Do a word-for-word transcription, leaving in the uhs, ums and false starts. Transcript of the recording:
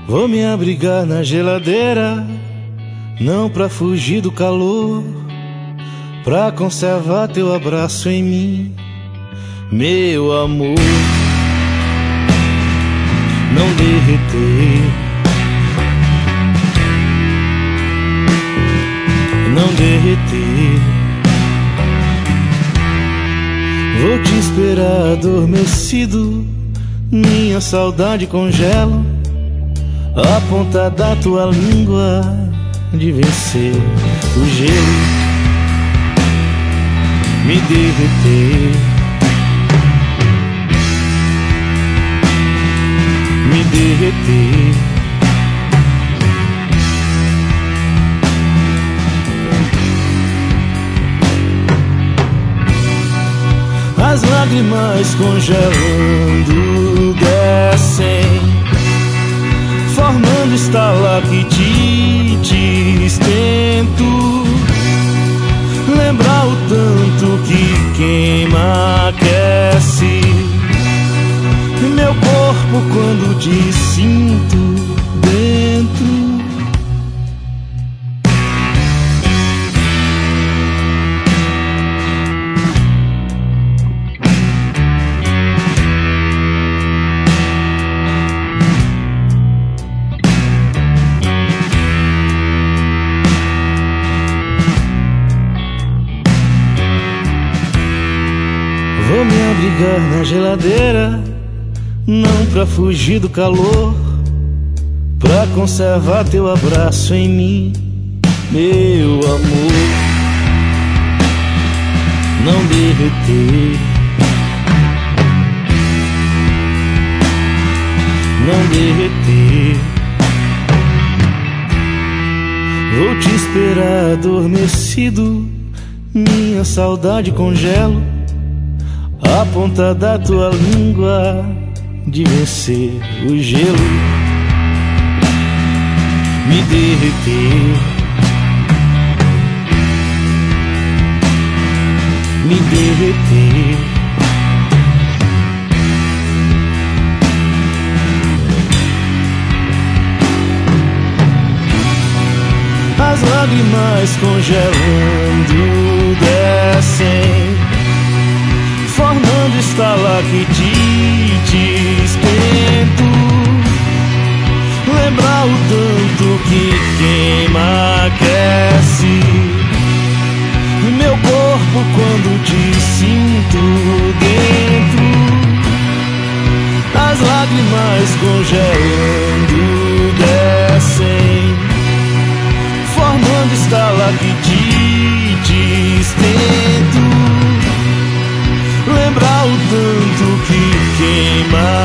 Vou me abrigar na geladeira, não pra fugir do calor, pra conservar teu abraço em mim, meu amor. Não derreter, não derreter. Vou te esperar adormecido, minha saudade congela a ponta da tua língua de vencer o gelo, me derreter, me derreter. As lágrimas congelando descem, formando estalactites. Tento lembrar o tanto que queima, aquece meu corpo quando te sinto dentro. Vou me abrigar na geladeira, não pra fugir do calor, pra conservar teu abraço em mim, meu amor. Não derreter, não derreter. Vou te esperar adormecido, minha saudade congelo a ponta da tua língua de vencer o gelo, me derreter, me derreter. As lágrimas congelando descem, formando estalactites. Tento lembrar o tanto que queima, aquece meu corpo quando te sinto dentro. As lágrimas congelando descem, formando estalactites. Tento lembrar o tanto que queima,